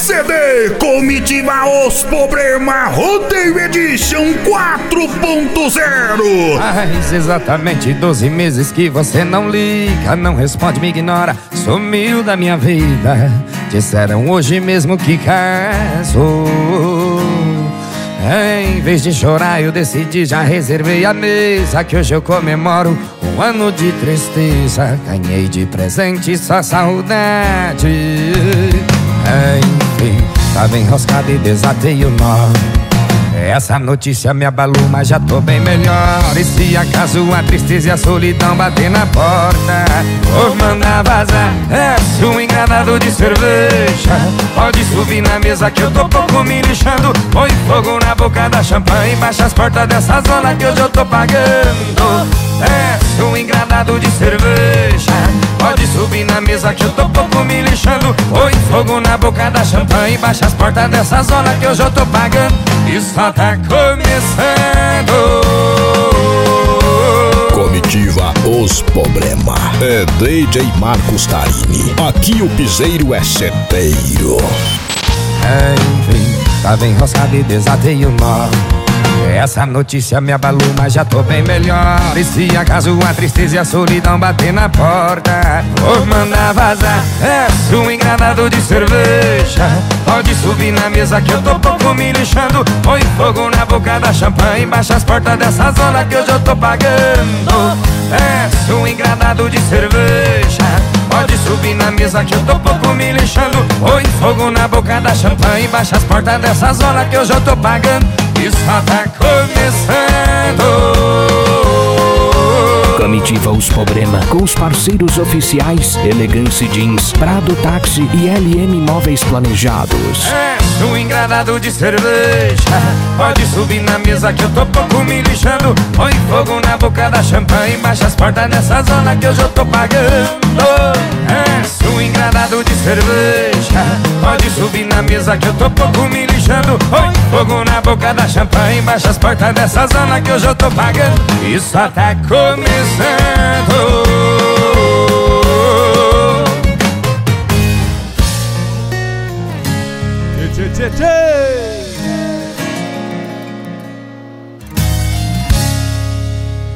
CD Comitiva Os Problema Rodeio Edition 4.0. Faz exatamente 12 meses que você não liga, não responde, me ignora, sumiu da minha vida. Disseram hoje mesmo que casou. Em vez de chorar eu decidi, já reservei a mesa, que hoje eu comemoro um ano de tristeza. Ganhei de presente só saudade. Enfim, tava enroscado e desatei o nó. Essa notícia me abalou, mas já tô bem melhor. E se acaso a tristeza e a solidão bater na porta, vou mandar vazar. É um engranado de cerveja, pode subir na mesa que eu tô pouco me lixando. Põe fogo na boca da champanhe, baixa as portas dessa zona que hoje eu tô pagando. É um engranado de cerveja, pode subir na mesa que eu tô pouco me lixando. Põe fogo na boca da champanhe, baixa as portas dessa zona que hoje eu tô pagando. E só tá começando. Comitiva Os Problema. É DJ Marcos Tarini. Aqui o piseiro é certeiro. Enfim, tava enroscado e desatei o nó. Essa notícia me abalou, mas já tô bem melhor. E se acaso a tristeza e a solidão bater na porta, vou mandar vazar. É um engranado de cerveja, pode subir na mesa que eu tô pouco me lixando. Põe fogo na boca da champanhe, baixa as portas dessa zona que hoje eu tô pagando. É um engranado de cerveja, pode subir na mesa que eu tô pouco me lixando. Põe fogo na boca da champanhe, baixa as portas dessa zona que hoje eu tô pagando. E só tá começando. Comitiva Os Problema, com os parceiros oficiais Elegance Jeans, Prado Táxi e LM Móveis Planejados. É um engranado de cerveja, pode subir na mesa que eu tô pouco me lixando. Põe fogo na boca da champanhe, baixa as portas dessa zona que hoje eu tô pagando. É um engranado de cerveja, pode subir na mesa que eu tô pouco me lixando. Põe fogo na boca da champanhe, baixa as portas dessa zona que hoje eu tô pagando. E só tá começando. Tchê, tchê, tchê.